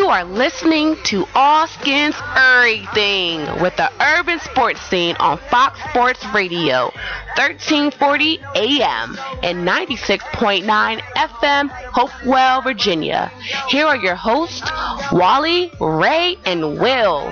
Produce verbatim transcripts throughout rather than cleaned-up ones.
You are listening to All Skins Everything with the urban sports scene on Fox Sports Radio, thirteen forty A M and ninety-six point nine F M, Hopewell, Virginia. Here are your hosts, Wally, Ray, and Will.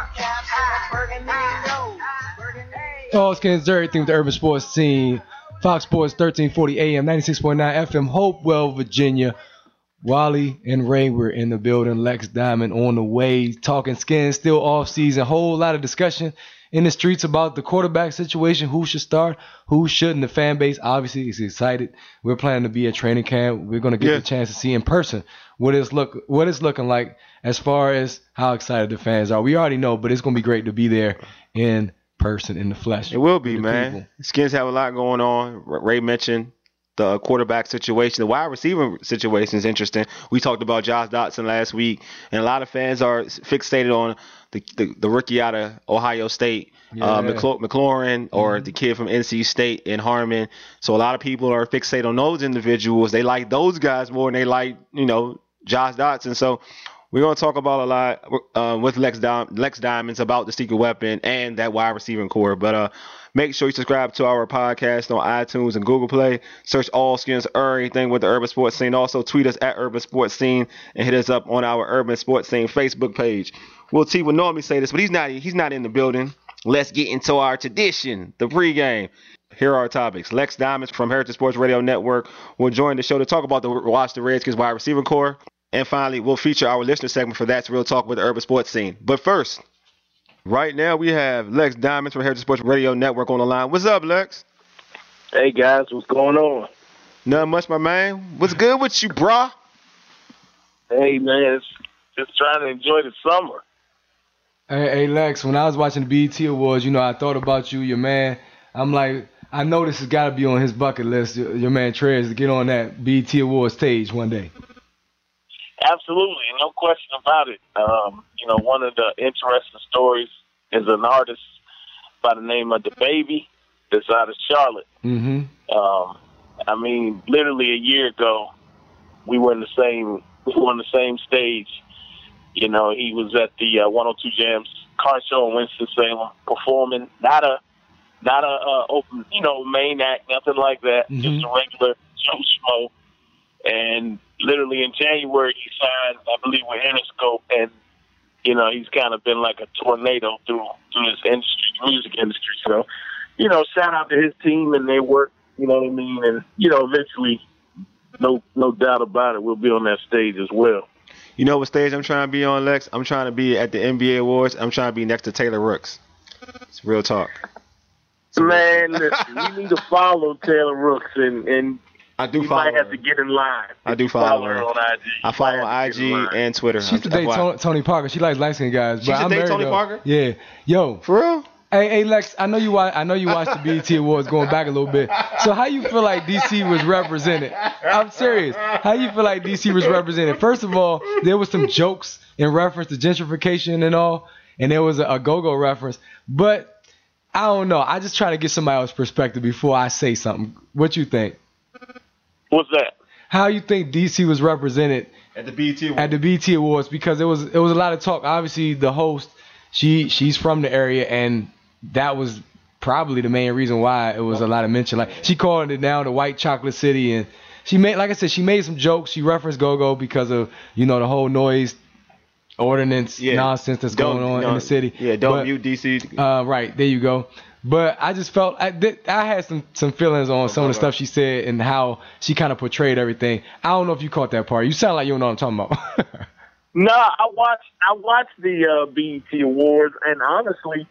All Skins Everything with the urban sports scene, Fox Sports, thirteen forty A M, ninety-six point nine F M, Hopewell, Virginia. Wally and Ray were in the building. Lex Diamond on the way. Talking Skins, still off season. Whole lot of discussion in the streets about the quarterback situation. Who should start? Who shouldn't? The fan base obviously is excited. We're planning to be at training camp. We're going to get yeah. the chance to see in person what it's look what it's looking like as far as how excited the fans are. We already know, but it's going to be great to be there in person, in the flesh. It will be, man. People. Skins have a lot going on. Ray mentioned the quarterback situation. The wide receiver situation is interesting. We talked about Josh Dotson last week, and a lot of fans are fixated on the the, the rookie out of Ohio State, yeah. uh, McLaurin, McLaurin or mm-hmm. the kid from N C State in Harmon. So a lot of people are fixated on those individuals. They like those guys more than they like, you know, Josh Dotson. So we're going to talk about a lot uh, with Lex, Di- Lex Diamonds about the secret weapon and that wide receiving core. But uh, make sure you subscribe to our podcast on iTunes and Google Play. Search All Skins Everything with the Urban Sports Scene. Also tweet us at Urban Sports Scene and hit us up on our Urban Sports Scene Facebook page. Will T would normally say this, but he's not. He's not in the building. Let's get into our tradition, the pregame. Here are our topics. Lex Diamonds from Heritage Sports Radio Network will join the show to talk about the Watch the Redskins wide receiver core. And finally, we'll feature our listener segment for That's Real Talk with the Urban Sports Scene. But first, right now we have Lex Diamonds from Heritage Sports Radio Network on the line. What's up, Lex? Hey, guys. What's going on? Nothing much, my man. What's good with you, brah? Hey, man. It's just trying to enjoy the summer. Hey, hey, Lex, when I was watching the B E T Awards, you know, I thought about you, your man. I'm like, I know this has got to be on his bucket list, your, your man Trez, to get on that B E T Awards stage one day. Absolutely, no question about it. Um, you know, one of the interesting stories is an artist by the name of DaBaby that's out of Charlotte. Mm-hmm. Um, I mean, literally a year ago, we were in the same we were on the same stage. You know, he was at the uh, one oh two Jams car show in Winston-Salem performing, not a not a uh, open, you know, main act, nothing like that, mm-hmm. just a regular Joe Schmo. And literally in January, he signed, I believe, with Interscope, and you know he's kind of been like a tornado through through this industry, music industry. So, you know, shout out to his team and their work. You know what I mean? And you know, eventually, no no doubt about it, we'll be on that stage as well. You know what stage I'm trying to be on, Lex? I'm trying to be at the N B A Awards. I'm trying to be next to Taylor Rooks. It's real talk. It's Man, listen, you need to follow Taylor Rooks and and. I do you follow might have her. to get in line. I do follow, follow her. her on I G. I follow on I G and Twitter. She used to date Tony, Tony Parker. She likes light-skinned guys. But She used to I'm date married Tony though. Parker? Yeah. Yo. For real? Hey, hey, Lex, I know you watch, I know you watched the B E T Awards going back a little bit. So how you feel like D C was represented? I'm serious. How you feel like D C was represented? First of all, there was some jokes in reference to gentrification and all, and there was a, a go-go reference. But I don't know. I just try to get somebody else's perspective before I say something. What you think? What's that? How you think D C was represented at the B E T Awards? At the B E T Awards, because it was it was a lot of talk. Obviously, the host, she she's from the area, and that was probably the main reason why it was a lot of mention. Like, she called it now the White Chocolate City, and she made, like I said, she made some jokes. She referenced Go-Go because of, you know, the whole noise ordinance yeah. nonsense that's don't, going on no, in the city. Yeah, don't but, mute D C. Uh, right, there you go. But I just felt I, did, I had some, some feelings on some of the stuff she said and how she kind of portrayed everything. I don't know if you caught that part. You sound like you don't know what I'm talking about. No, I watched I watched the uh, B E T Awards, and honestly,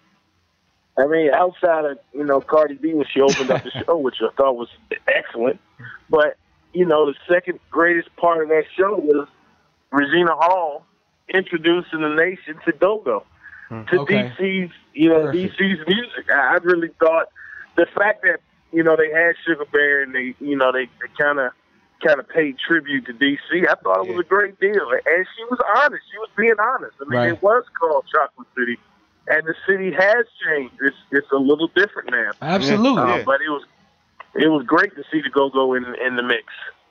I mean, outside of, you know, Cardi B when she opened up the show, which I thought was excellent, but, you know, the second greatest part of that show was Regina Hall introducing the nation to Go-Go. To okay. D C's, you know, Perfect. D C's music. I, I really thought the fact that, you know, they had Sugar Bear and they, you know, they, they kind of, kind of paid tribute to D C. I thought it was Yeah. a great deal, and she was honest. She was being honest. I mean, Right. it was called Chocolate City, and the city has changed. It's it's a little different now. Absolutely. Uh, Yeah. But it was it was great to see the Go-Go in in the mix.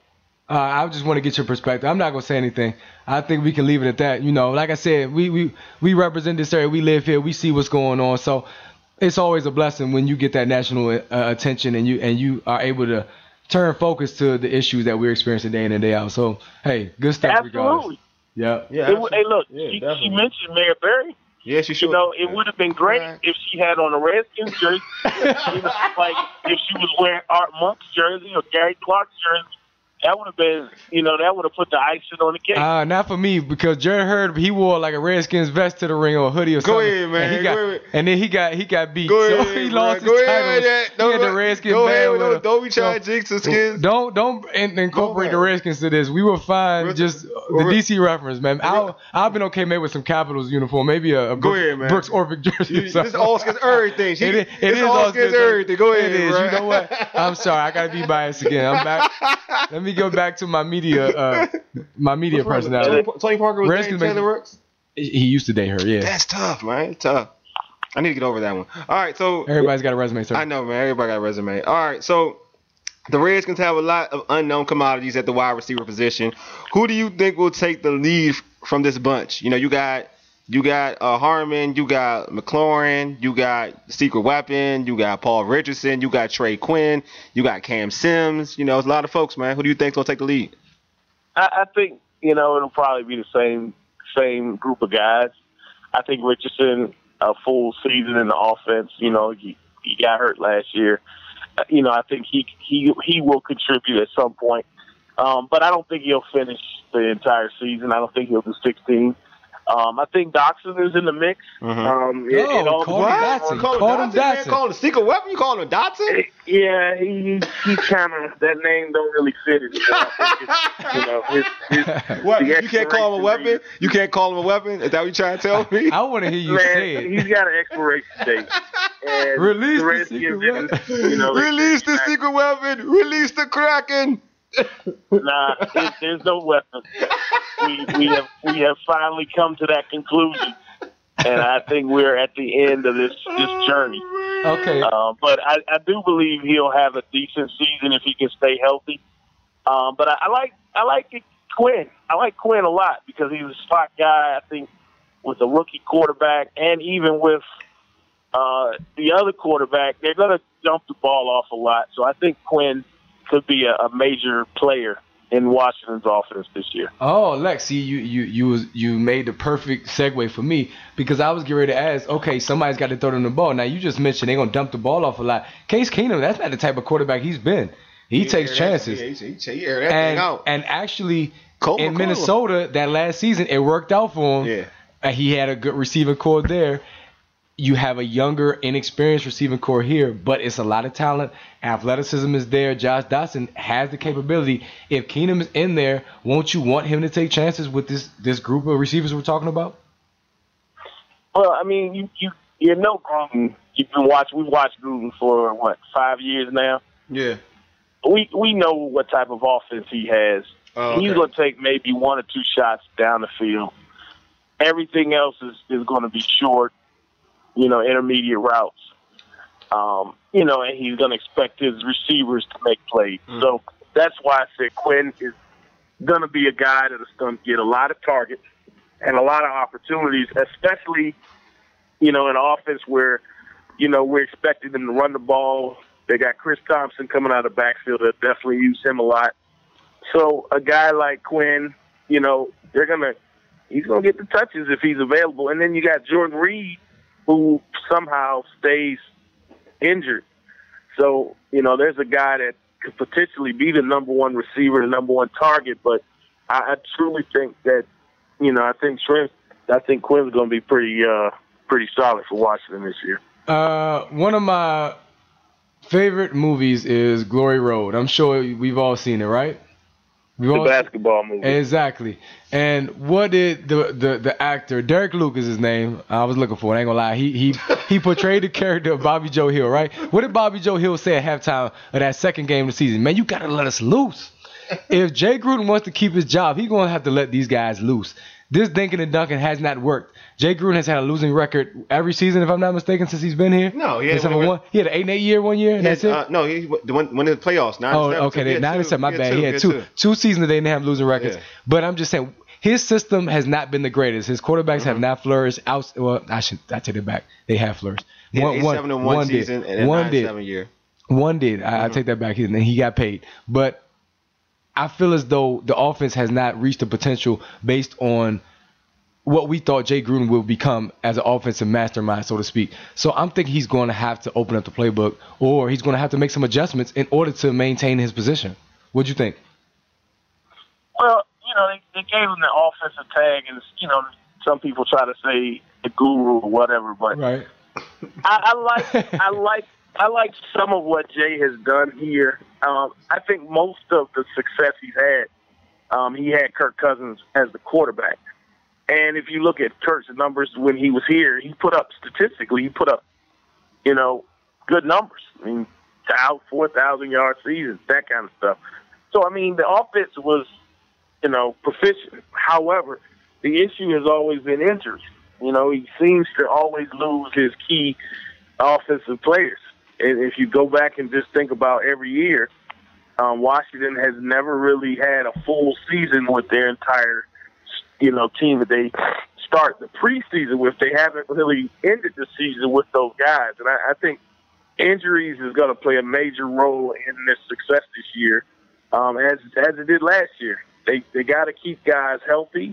Uh, I just want to get your perspective. I'm not gonna say anything. I think we can leave it at that. You know, like I said, we we we represent this area. We live here. We see what's going on. So it's always a blessing when you get that national uh, attention and you and you are able to turn focus to the issues that we're experiencing day in and day out. So hey, good stuff. Absolutely. Regardless. Yeah. Yeah. It, hey, look, Yeah, she, definitely. she mentioned Mayor Berry. Yeah, she should. You know, it would have been great Right. if she had on a Redskins jersey, you know, like if she was wearing Art Monk's jersey or Gary Clark's jersey. That would have been, you know, that would have put the icing on the cake. Uh, not for me because Jared Hurd he wore like a Redskins vest to the ring or a hoodie or something. Go ahead, man. And, he got, Go ahead. and then he got he got beat. Go so ahead, he man. lost Go his ahead, titles. yeah. He Don't had the let- Redskins go band ahead, with don't- him. don't be trying to So, jinx us, kids. Don't don't in, incorporate Go the ahead. Redskins to this. We were fine. Re- just the re- D C reference, man. I'll I've been okay maybe with some Capitals uniform, maybe a, a Go Brooks, ahead, man. Brooks Orphic jersey. You- or this something. all skins everything. She, It is, it this is all all skins skins everything. Go ahead, It is. bro. You know what? I'm sorry. I gotta be biased again. I'm back. Let me go back to my media, uh, my media personality. Tony, Tony Parker was Redskins dating Taylor Rooks. He used to date her. Yeah. That's tough, man. It's tough. I need to get over that one. All right, so Everybody's got a resume, sir. I know, man. Everybody got a resume. All right, so the Redskins have a lot of unknown commodities at the wide receiver position. Who do you think will take the lead from this bunch? You know, you got you got uh, Harmon, you got McLaurin, you got Secret Weapon, you got Paul Richardson, you got Trey Quinn, you got Cam Sims. You know, it's a lot of folks, man. Who do you think's gonna take the lead? I, I think, you know, it'll probably be the same same group of guys. I think Richardson, a full season in the offense, you know, he, he got hurt last year. Uh, You know, I think he he he will contribute at some point. Um, but I don't think he'll finish the entire season. I don't think he'll do sixteen. Um, I think Doxson is in the mix. Mhm. Um, it, Oh, it all call him depends Dotson. on- Call him Call him Dotson, man. Dotson. Call him Secret Weapon. You call him Dotson? Yeah, he he kind of that name don't really fit it. You know, his, his, What? the You can't call him a expiration weapon? You can't call him a weapon? Is that what you trying to tell me? I want to hear you Man, say it. he's got an expiration date. And Release the Redskins secret didn't, weapon. you know, they- Release the secret weapon. Release the Kraken. Nah, there's, there's no weapon. We we have we have finally come to that conclusion, and I think we're at the end of this this journey. Okay. Uh, but I, I do believe he'll have a decent season if he can stay healthy. Um, but I, I like I like Quinn. I like Quinn a lot because he's a spot guy. I think with a rookie quarterback, and even with uh, the other quarterback, they're going to dump the ball off a lot. So I think Quinn could be a, a major player in Washington's offense this year. Oh, Lex, see, you you you was you made the perfect segue for me because I was getting ready to ask. Okay, somebody's got to throw them the ball. Now you just mentioned they're gonna dump the ball off a lot. Case Keenum, that's not the type of quarterback he's been. He takes chances. Yeah, he, he, he air that thing And out. and actually Colt in McCollum. Minnesota that last season it worked out for him. Yeah. And he had a good receiving core there. You have a younger, inexperienced receiving core here, but it's a lot of talent. Athleticism is there. Josh Dotson has the capability. If Keenum is in there, won't you want him to take chances with this this group of receivers we're talking about? Well, I mean, you you you know Gruden. You've been watching. We've watched Gruden for what five years now. Yeah. We we know what type of offense he has. Oh, okay. He's going to take maybe one or two shots down the field. Everything else is, is going to be short, you know, intermediate routes. Um, you know, and he's going to expect his receivers to make plays. Mm. So that's why I said Quinn is going to be a guy that is going to get a lot of targets and a lot of opportunities, especially, you know, in an offense where, you know, we're expecting them to run the ball. They got Chris Thompson coming out of the backfield that definitely use him a lot. So a guy like Quinn, you know, they're going to, he's going to get the touches if he's available. And then you got Jordan Reed, who somehow stays injured. So, you know, there's a guy that could potentially be the number one receiver, the number one target. But I, I truly think that, you know, I think Trent, I think Quinn's going to be pretty, uh, pretty solid for Washington this year. Uh, one of my favorite movies is Glory Road. I'm sure we've all seen it, right? We've The all basketball movie. Exactly. And what did the, the, the actor, Derek Luke is his name, I was looking for it, I ain't gonna lie. He he he portrayed the character of Bobby Joe Hill, right? What did Bobby Joe Hill say at halftime of that second game of the season? Man, you gotta let us loose. If Jay Gruden wants to keep his job, he's gonna have to let these guys loose. this Dinkin and Duncan has not worked. Jay Gruden has had a losing record every season, if I'm not mistaken, since he's been here. No, he had, one, one, he had an eight and eight year one year, and had, that's it. Uh, no, he went in the playoffs. Nine oh, seven, okay, two, nine and seven. My he bad. two, He had two, two, two seasons that they didn't have losing records. Yeah. But I'm just saying, his system has not been the greatest. His quarterbacks mm-hmm. have not flourished. Out, well, I should I take it back. They have flourished. He one, had one, seven and one, one season did. and a one nine did. seven year. One did. Mm-hmm. I, I take that back. And he got paid. But I feel as though the offense has not reached the potential based on what we thought Jay Gruden will become as an offensive mastermind, so to speak. So I'm thinking he's going to have to open up the playbook, or he's going to have to make some adjustments in order to maintain his position. What'd you think? Well, you know, they, they gave him the offensive tag, and, you know, some people try to say the guru or whatever, but right. I, I like I like I like some of what Jay has done here. Um, I think most of the success he's had, um, he had Kirk Cousins as the quarterback. And if you look at Kirk's numbers when he was here, he put up statistically, he put up, you know, good numbers. I mean, four thousand yard seasons, that kind of stuff. So, I mean, the offense was, you know, proficient. However, the issue has always been injuries. You know, he seems to always lose his key offensive players. And if you go back and just think about every year, um, Washington has never really had a full season with their entire, you know, team that they start the preseason with. They haven't really ended the season with those guys. And I, I think injuries is going to play a major role in their success this year, um, as as it did last year. They they got to keep guys healthy,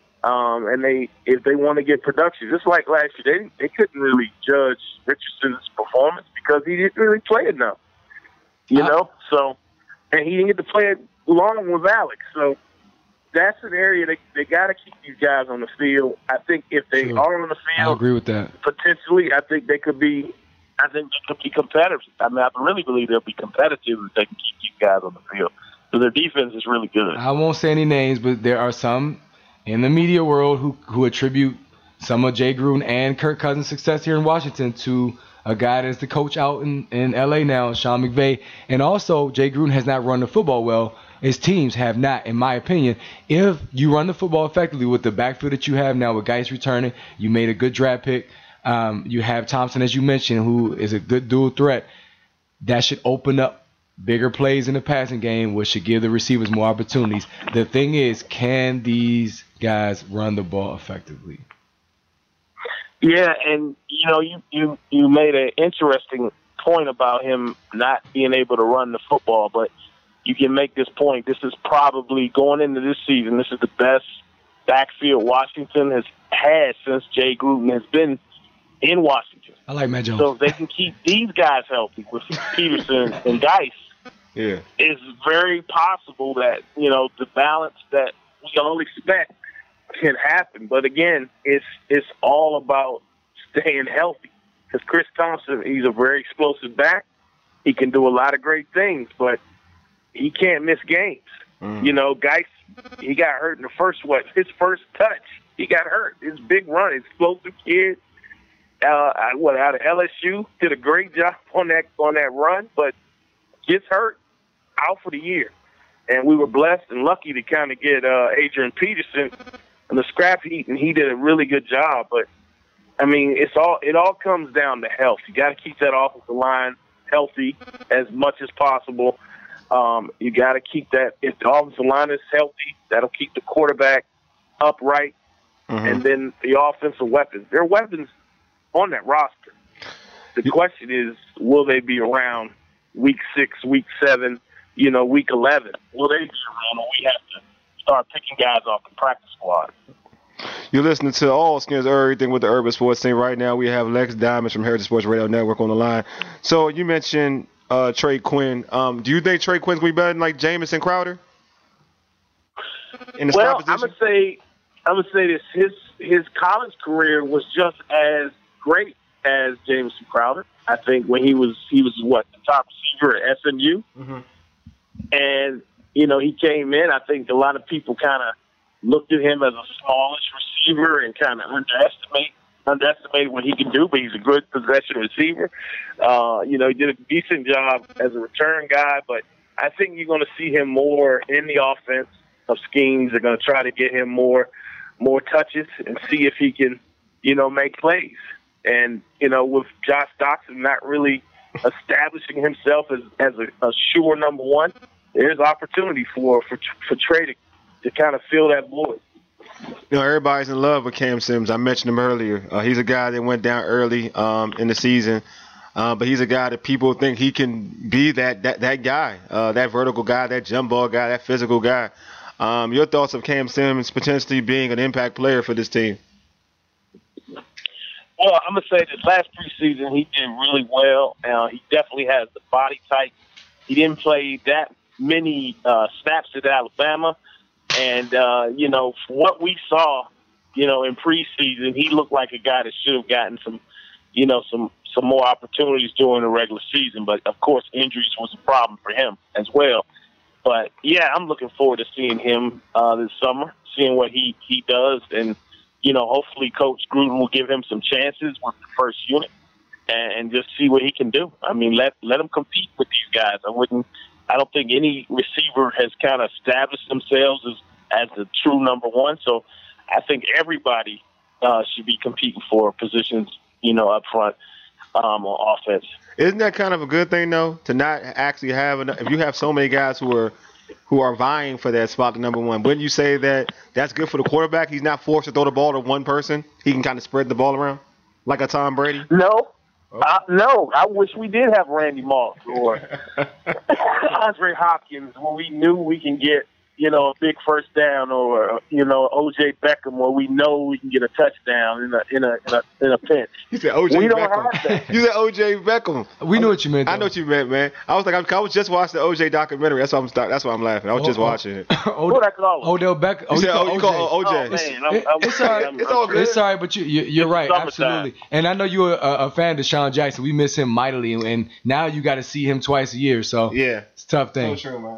um, and they if they want to get production, just like last year, they they couldn't really judge Richardson's performance because he didn't really play enough, you uh, know. So, and he didn't get to play it long with Alex. So that's an area they they got to keep these guys on the field. I think if they sure. are on the field, I agree with that. Potentially, I think they could be. I think they could be competitive. I mean, I really believe they'll be competitive if they can keep these guys on the field. So their defense is really good. I won't say any names, but there are some in the media world who, who attribute some of Jay Gruden and Kirk Cousins' success here in Washington to a guy that's the coach out in, in L A now, Sean McVay. And also, Jay Gruden has not run the football well. His teams have not, in my opinion. If you run the football effectively with the backfield that you have now with Geis returning, you made a good draft pick. Um, you have Thompson, as you mentioned, who is a good dual threat. That should open up bigger plays in the passing game, which should give the receivers more opportunities. The thing is, can these guys run the ball effectively? Yeah, and, you know, you, you, you made an interesting point about him not being able to run the football, but you can make this point. This is probably, going into this season, this is the best backfield Washington has had since Jay Gruden has been in Washington. I like Matt Jones. So if they can keep these guys healthy with Peterson and Geis, yeah, it's very possible that, you know, the balance that we all expect can happen. But again, it's it's all about staying healthy. Because Chris Thompson, he's a very explosive back. He can do a lot of great things, but he can't miss games. Mm. You know, Geis, he got hurt in the first what his first touch. He got hurt. His big run, explosive kid. Uh, what out of L S U, did a great job on that on that run, but gets hurt, out for the year. And we were blessed and lucky to kind of get uh, Adrian Peterson in the scrap heap, and he did a really good job. But I mean, it's all it all comes down to health. You got to keep that offensive line healthy as much as possible. Um, you got to keep that. If the offensive line is healthy, that'll keep the quarterback upright, mm-hmm. and then the offensive weapons. There are weapons on that roster. The question is, will they be around week six, week seven, you know, week eleven? Will they be around, or we have to start picking guys off the practice squad? You're listening to All Skins Everything with the Urban Sports Team. Right now we have Lex Diamonds from Heritage Sports Radio Network on the line. So you mentioned uh, Trey Quinn. Um, do you think Trey Quinn's going to be better than like Jamison Crowder? In the well, spot I'm going to say, I'm going to say this. His, his college career was just as great as Jamison Crowder. I think when he was he was what the top receiver at S M U, mm-hmm. and you know he came in. I think a lot of people kind of looked at him as a smallish receiver and kind of underestimate underestimate what he can do. But he's a good possession receiver. Uh, you know he did a decent job as a return guy. But I think you're going to see him more in the offense of schemes. They're going to try to get him more more touches and see if he can, you know, make plays. And, you know, with Josh Doctson not really establishing himself as, as a, a sure number one, there's opportunity for for, for Trey to, to kind of fill that void. You know, everybody's in love with Cam Sims. I mentioned him earlier. Uh, he's a guy that went down early um, in the season, uh, but he's a guy that people think he can be that that, that guy, uh, that vertical guy, that jump ball guy, that physical guy. Um, your thoughts of Cam Sims potentially being an impact player for this team? Well, I'm going to say that last preseason he did really well. Uh, he definitely has the body type. He didn't play that many uh, snaps at Alabama. And, uh, you know, what we saw, you know, in preseason, he looked like a guy that should have gotten some, you know, some, some more opportunities during the regular season. But, of course, injuries was a problem for him as well. But, yeah, I'm looking forward to seeing him uh, this summer, seeing what he, he does. And, you know, hopefully Coach Gruden will give him some chances with the first unit and, and just see what he can do. I mean, let let him compete with these guys. I wouldn't. I don't think any receiver has kind of established themselves as, as the true number one. So I think everybody uh, should be competing for positions, you know, up front um, on offense. Isn't that kind of a good thing, though, to not actually have enough? If you have so many guys who are who are vying for that spot to number one, wouldn't you say that that's good for the quarterback? He's not forced to throw the ball to one person. He can kind of spread the ball around like a Tom Brady? No. Uh, no, I wish we did have Randy Moss or Andre Hopkins where we knew we can get, you know, a big first down, or, you know, O J Beckham where we know we can get a touchdown in a in a in a, in a pinch. You said O J we Beckham. Don't have that. You said O J Beckham. We know what you meant. Though. I know what you meant, man. I was like, I was just watching the O J documentary. That's why I'm start, that's why I'm laughing. I was oh, just oh. watching it. What I call him? Odell Beckham. You Oh, said, you oh, you call O J. Oh, man, I'm, It- I'm, it's all right. I'm, It's all good. It's all right, but you, you, you're It's right, summertime. absolutely. And I know you're a, a fan of Deshaun Jackson. We miss him mightily, and now you got to see him twice a year. So Yeah. it's a tough thing. So true, man.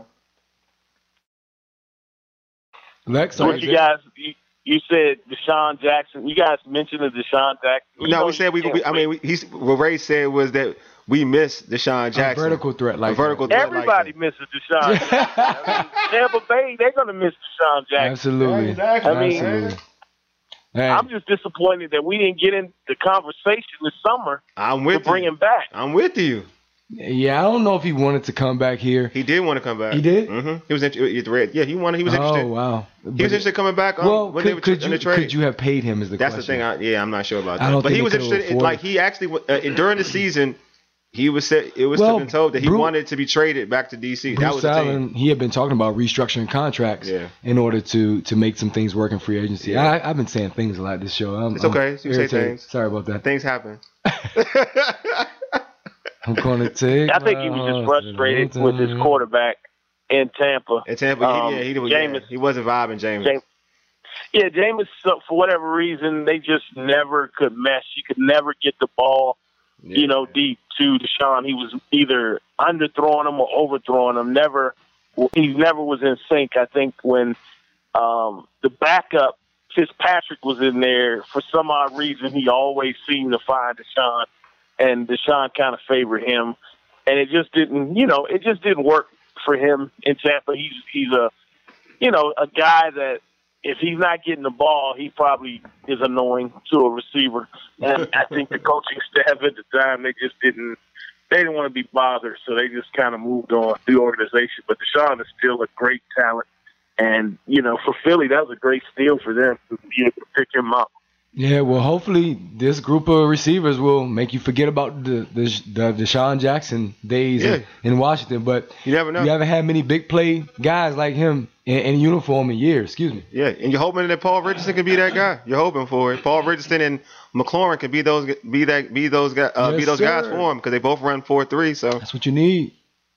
Lex, What sorry, you guys, you, you said Deshaun Jackson. You guys mentioned the Deshaun Jackson. You No, know we said we. you we I can't mean, we, he's what Ray said was that we miss Deshaun a Jackson. vertical threat like a vertical that. threat Everybody like misses Deshaun Jackson. I mean, Tampa Bay, they're going to miss Deshaun Jackson. Absolutely. Exactly. I mean, absolutely. Hey, I'm just disappointed that we didn't get in the conversation this summer that. I'm to with bring you. him back. I'm with you. yeah, I don't know if he wanted to come back here. He did want to come back. He did? Mm-hmm. He was interested. Yeah, he wanted. He was interested. Oh wow. He was But- interested coming back. Um, Well, when they could, were could in you the trade. could you have paid him? Is the That's question. the thing. I, yeah, I'm not sure about I that. don't But think he they was could've interested. afforded Like it. he actually uh, during the season, he was said it was Well, been told that he Bruce- wanted to be traded back to D C. that was Bruce the team. Allen, he had been talking about restructuring contracts Yeah. in order to to make some things work in free agency. Yeah. I, I've been saying things a lot this show. I'm, It's okay. I'm You say irritated. things. Sorry about that. Things happen. I'm going to take. I think he my was just horse frustrated to the with his mountain. quarterback in Tampa. And Tampa, Um, yeah, he, was, yeah, Jameis- he wasn't vibing, James. James, yeah, Jameis, so- for whatever reason, they just never could mesh. You could never get the ball, Yeah. you know, deep to Deshaun. He was either underthrowing him or overthrowing him. Never, he never was in sync. I think when um, the backup Fitzpatrick was in there, for some odd reason, he always seemed to find Deshaun, and Deshaun kind of favored him, and it just didn't, you know, it just didn't work for him in Tampa. He's he's a, you know, a guy that if he's not getting the ball, he probably is annoying to a receiver. And I think the coaching staff at the time, they just didn't, they didn't want to be bothered, so they just kind of moved on the organization. But Deshaun is still a great talent. And, you know, for Philly, that was a great steal for them to be able to pick him up. Yeah, well, hopefully this group of receivers will make you forget about the the, the Deshaun Jackson days Yeah. in, in Washington. But You never know. you haven't had many big play guys like him in, in uniform in years. Excuse me. Yeah, and you're hoping that Paul Richardson can be that guy. You're hoping for it. Paul Richardson and McLaurin can be those be that be those guys uh, Yes, be those guys sir. for him because they both run four three. So That's what you need.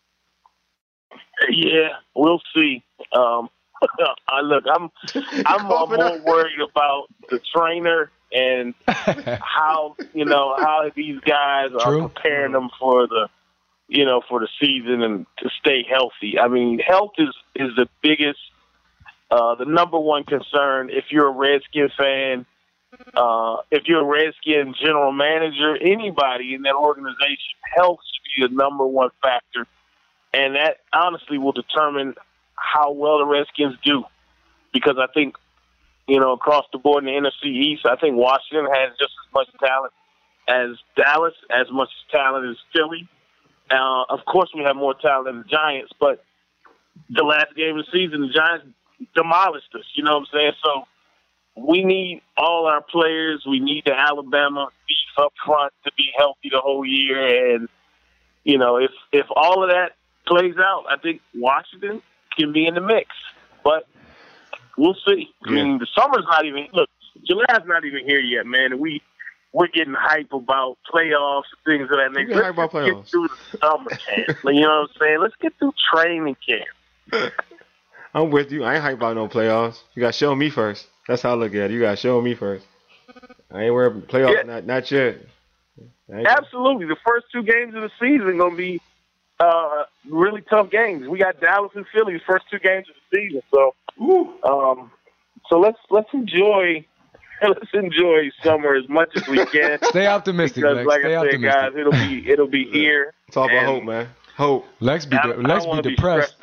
Yeah, we'll see. Um, I look, I'm I'm uh, more worried about the trainer and how you know how these guys are True. preparing them for the you know for the season and to stay healthy. I mean, health is is the biggest, uh, the number one concern. If you're a Redskin fan, uh, if you're a Redskin general manager, anybody in that organization, health should be the number one factor. And that honestly will determine how well the Redskins do. Because I think you know, across the board in the N F C East. I think Washington has just as much talent as Dallas, as much talent as Philly. Uh, of course, we have more talent than the Giants, but the last game of the season, the Giants demolished us. You know what I'm saying? So we need all our players. We need the Alabama beef up front to be healthy the whole year. And, you know, if, if all of that plays out, I think Washington can be in the mix. But we'll see. I mean, the summer's not even – look, July's not even here yet, man. And we, we're getting hype about playoffs and things of that nature. Let's about get through the summer camp. You know what I'm saying? Let's get through training camp. I'm with you. I ain't hyped about no playoffs. You got to show me first. That's how I look at it. You got to show me first. I ain't worried about playoffs. Yeah. Not, not yet. Absolutely. The first two games of the season going to be uh, really tough games. We got Dallas and Philly the first two games of the season. So, um, so let's let's enjoy let's enjoy summer as much as we can. Stay optimistic, because, Lex. like Stay I said, optimistic. guys, it'll be it'll be here. It's all about hope, man. Hope. Lex be de- I, Lex I be depressed. Be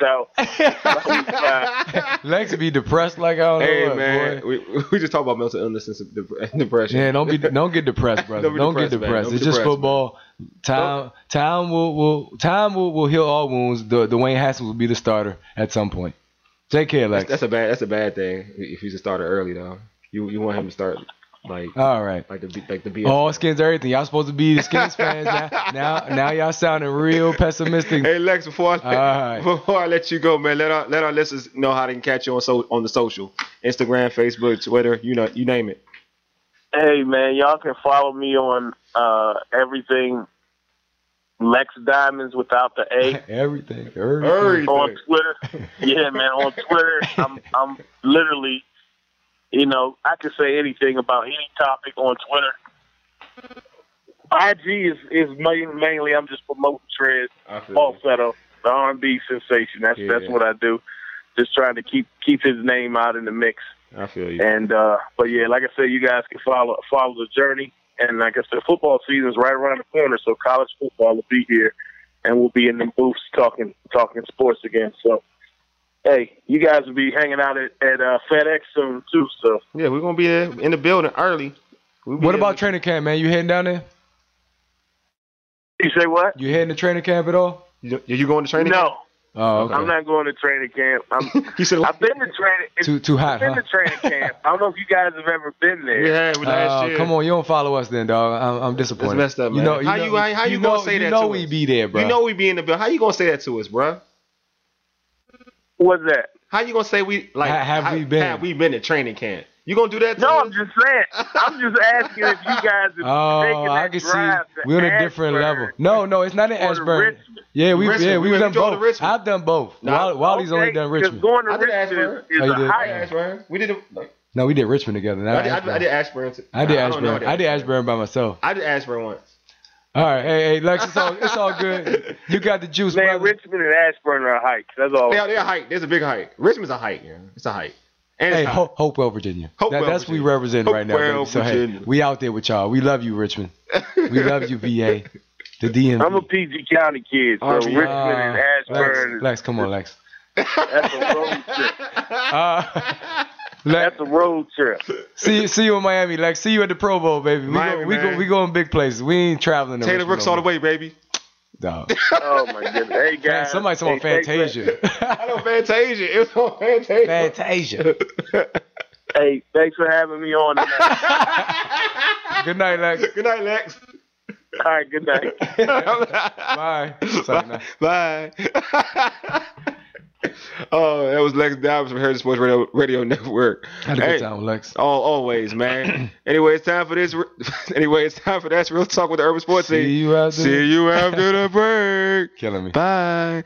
out. Lex be depressed like I don't hey, know what, man, boy. we we just talk about mental illness and de- depression. Yeah, don't be don't get depressed, brother. Don't be don't depressed, get man. depressed. Don't It's be just depressed, football. Time time will, will time will, will heal all wounds. The Dwayne Haskins will be the starter at some point. Take care, Lex. That's, that's a bad that's a bad thing if he's a starter early though. You you want him to start like all right. Like the like the B. All Skins everything. Y'all supposed to be the Skins fans now. Now now y'all sounding real pessimistic. Hey Lex, before I right. before I let you go, man, let our let our listeners know how they can catch you on so on the social, Instagram, Facebook, Twitter, you know, you name it. Hey man, y'all can follow me on uh, everything. Lex Diamonds without the A. everything, everything. Everything. On Twitter. Yeah, man, on Twitter. I'm I'm literally, you know, I can say anything about any topic on Twitter. I G is, is main, mainly I'm just promoting Trez, Falsetto, the R and B sensation. That's yeah. that's what I do. Just trying to keep keep his name out in the mix. I feel you. And uh, but yeah, like I said, you guys can follow follow the journey. And like I said, football season is right around the corner, so college football will be here, and we'll be in the booths talking talking sports again. So, hey, you guys will be hanging out at, at uh, FedEx soon too. So yeah, we're gonna be there in the building early. We'll what about training camp, man? You heading down there? You say what? You heading to training camp at all? You, you going to training no. camp? Oh, okay. I'm not going to training camp. I'm, you said, I've been to training. Too too hot, I've been huh? to training camp. I don't know if you guys have ever been there. We had last uh, year. Come on, you don't follow us then, dog. I'm, I'm disappointed. It's messed up, man. You know, you how know, you how, how you, you gonna know, say you that know to we us? be there, bro. You know we be in the bill. How you gonna say that to us, bro? What's that? How you gonna say we like? Ha- have how, we been? Have we been at training camp? You gonna do that to No, us? I'm just saying. I'm just asking if you guys have Oh, taken that I can see drive to we're on a different Ashburn level. No, no, it's not in or to Ashburn. Richmond. Yeah, we Richmond. yeah We we've went done to go to both. Richmond. I've done both. Nah, Wall- Wally's only Okay, done 'cause Richmond. Going to I did Richmond Ashburn. is, is Oh, you a did? hike. Ashburn. We did. It, No, we did Richmond together. Not I, did, I, Ashburn. I did Ashburn. Too. I did I don't know Ashburn. I did Ashburn by myself. I did Ashburn once. All right, hey, hey, Lex, it's all it's all good. You got the juice, Man, brother. Richmond and Ashburn are hikes. That's all. They are, they're a hike. There's a big hike. Richmond's a hike. Yeah. It's a hike. And Hey, it's high. Ho- Hopewell, Virginia. Hopewell, that, that's Virginia. what we represent right now, Hopewell, baby. So Virginia. hey, we out there with y'all. We love you, Richmond. We love you, V A. The D M V. I'm a P G County kid, so Oh, Richmond and Uh, Lex, Ashburn, Lex, come on, Lex. that's a road trip. Uh, Lex, That's a road trip. see, see you in Miami, Lex. See you at the Pro Bowl, baby. We Miami, go, we man. go, we going big places. We ain't traveling. To Taylor Richmond Brooks no all the more. way, baby. Dog. Oh my goodness. Hey Man, guys. somebody said on hey, thanks, man. Fantasia. I know Fantasia. It was on Fantasia. Fantasia. Hey, thanks for having me on tonight. Good night, Lex. Good night, Lex. All right, good night. Bye. Sorry, Bye. Bye. Oh, that was Lex Diamonds from Heritage Sports Radio, Radio Network. Had a Hey, good time with Lex. all, always, man. Anyway, it's time for this. Anyway, it's time for that real talk with the Urban Sports See Team. you after. See you after the break. Killing me. Bye.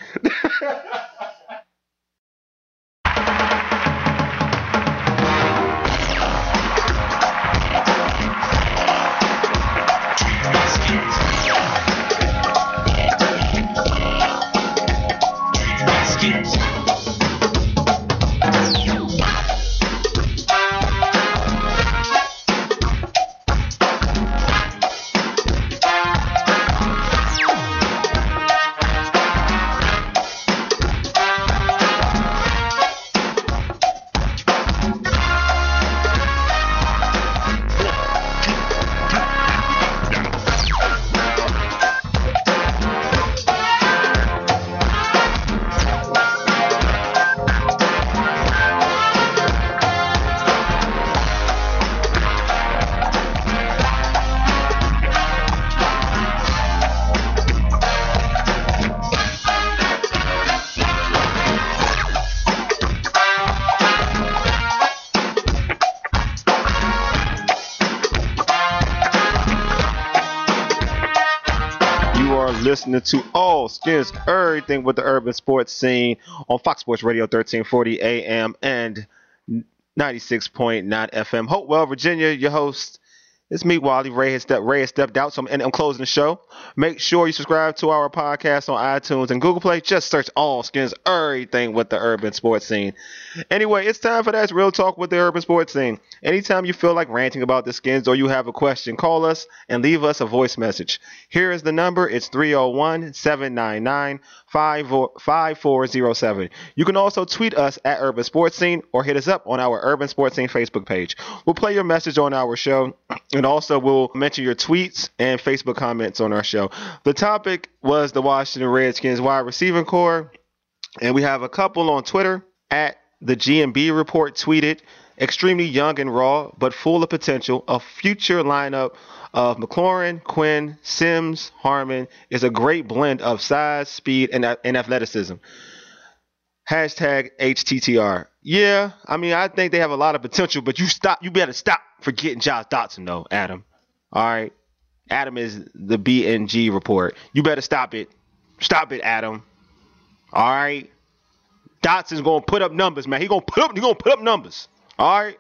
listening to All Skins Everything with the Urban Sports Scene on Fox Sports Radio thirteen forty A M and ninety-six point nine F M. Hopewell, Virginia, your host. It's me, Wally. Ray has stepped, Ray has stepped out, so I'm, and I'm closing the show. Make sure you subscribe to our podcast on iTunes and Google Play. Just search All Skins Everything with the Urban Sports Scene. Anyway, it's time for that Real Talk with the Urban Sports Scene. Anytime you feel like ranting about the Skins or you have a question, call us and leave us a voice message. Here is the number. It's three oh one, seven nine nine, five four oh seven. You can also tweet us at Urban Sports Scene or hit us up on our Urban Sports Scene Facebook page. We'll play your message on our show. And also, we'll mention your tweets and Facebook comments on our show. The topic was the Washington Redskins wide receiving core. And we have a couple on Twitter. At the G M B Report tweeted, extremely young and raw, but full of potential. A future lineup of McLaurin, Quinn, Sims, Harmon is a great blend of size, speed, and, and athleticism. Hashtag H T T R. Yeah, I mean, I think they have a lot of potential, but you stop. You better stop forgetting Josh Dotson, though, Adam. All right? Adam is the B N G report. You better stop it. Stop it, Adam. All right? Dotson's going to put up numbers, man. He's going to put up, he gonna put up numbers. All right?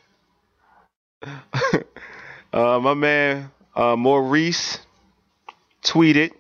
uh, my man uh, Maurice tweeted,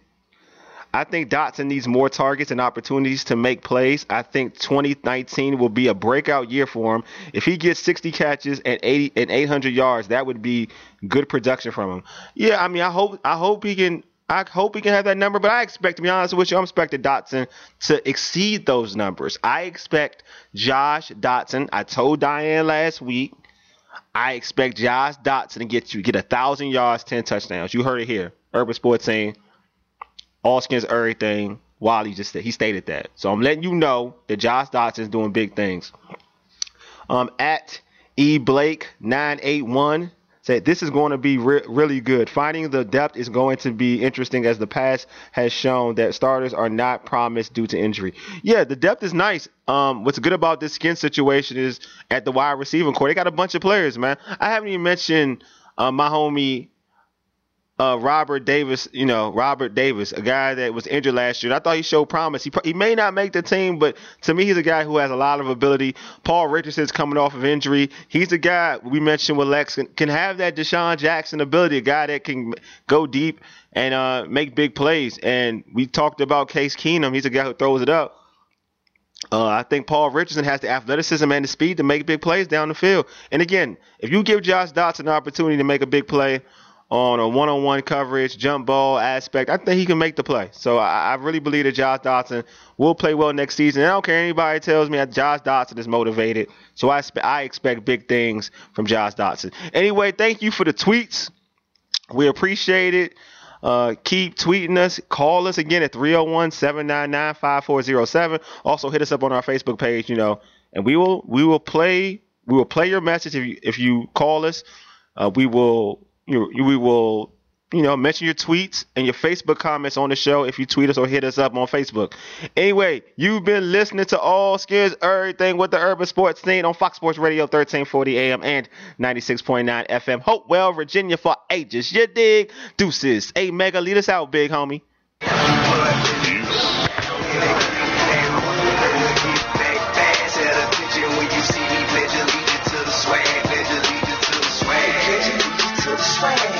I think Dotson needs more targets and opportunities to make plays. I think twenty nineteen will be a breakout year for him. If he gets sixty catches and eighty and eight hundred yards, that would be good production from him. Yeah, I mean, I hope I hope he can I hope he can have that number, but I expect, to be honest with you, I'm expecting Dotson to exceed those numbers. I expect Josh Dotson. I told Diane last week, I expect Josh Dotson to get you get a thousand yards, ten touchdowns. You heard it here. Urban Sports saying All Skins Everything. Wally just he stated that. So I'm letting you know that Josh Dotson is doing big things. Um, at E Blake nine eight one said this is going to be re- really good. Finding the depth is going to be interesting as the past has shown that starters are not promised due to injury. Yeah, the depth is nice. Um, what's good about this skin situation is at the wide receiving core, they got a bunch of players, man. I haven't even mentioned uh, my homie Uh, Robert Davis, you know, Robert Davis, a guy that was injured last year. I thought he showed promise. He he may not make the team, but to me, he's a guy who has a lot of ability. Paul Richardson's coming off of injury. He's a guy we mentioned with Lex can, can have that Deshaun Jackson ability, a guy that can go deep and uh, make big plays. And we talked about Case Keenum. He's a guy who throws it up. Uh, I think Paul Richardson has the athleticism and the speed to make big plays down the field. And again, if you give Josh Dotson an opportunity to make a big play on a one-on-one coverage, jump ball aspect, I think he can make the play. So I, I really believe that Josh Dotson will play well next season. And I don't care anybody tells me that Josh Dotson is motivated. So I, spe- I expect big things from Josh Dotson. Anyway, thank you for the tweets. We appreciate it. Uh, keep tweeting us. Call us again at three oh one, seven nine nine, five four oh seven. Also hit us up on our Facebook page, you know, and we will we will play we will play your message if you if you call us. Uh, we will You, we will, you know, mention your tweets and your Facebook comments on the show if you tweet us or hit us up on Facebook. Anyway, you've been listening to All Skins Everything with the Urban Sports Scene on Fox Sports Radio thirteen forty A M and ninety-six point nine F M. Hopewell, Virginia for ages. You dig? Deuces. Hey, Mega, lead us out, big homie. Swag.